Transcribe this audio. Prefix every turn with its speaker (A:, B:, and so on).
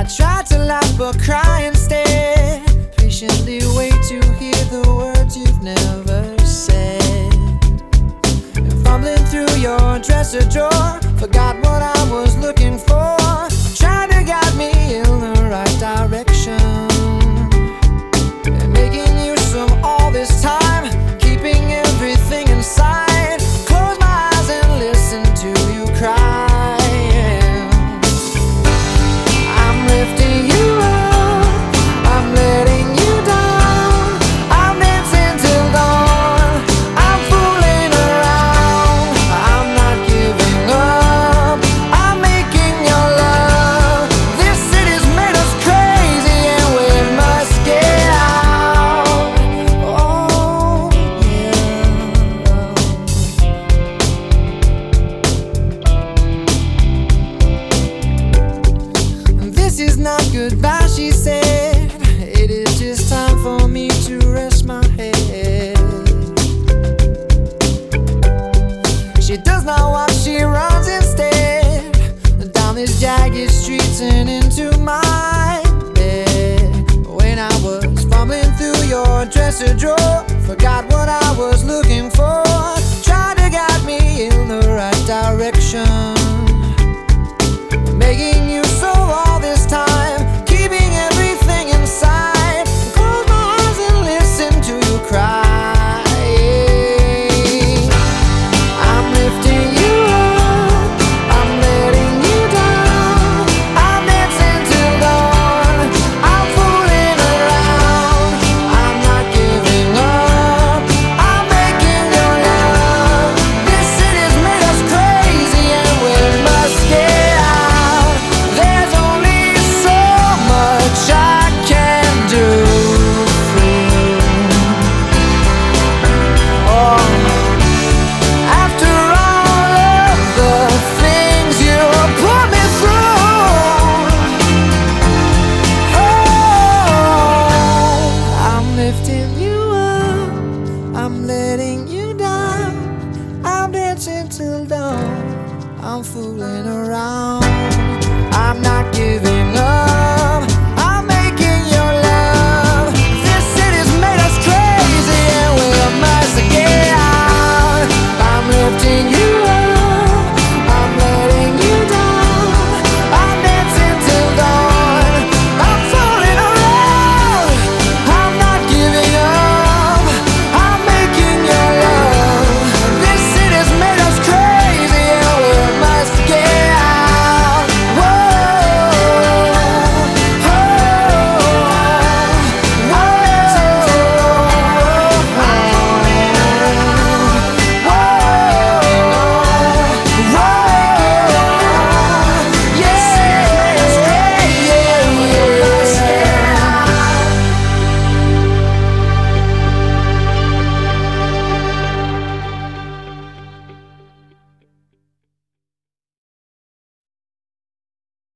A: I tried to laugh but cry instead. Patiently wait to hear the words you've never said. And fumbling through your dresser drawer, forgot what I was looking for. Trying to guide me in the right direction, and making use of all this time, keeping everything inside. Close my eyes and listen to you cry. I'm lifting you up, I'm letting you down. I'm dancing till dawn, I'm fooling around. I'm not giving up, I'm making your love. This city's made us crazy and we must get out. Oh yeah. This is not goodbye, she said. It is just time for me to rest my head. She does not walk, she runs instead, down these jagged streets and into my bed. When I was fumbling through your dresser drawer, forgot what I was looking for. Tried to guide me in the right direction, making you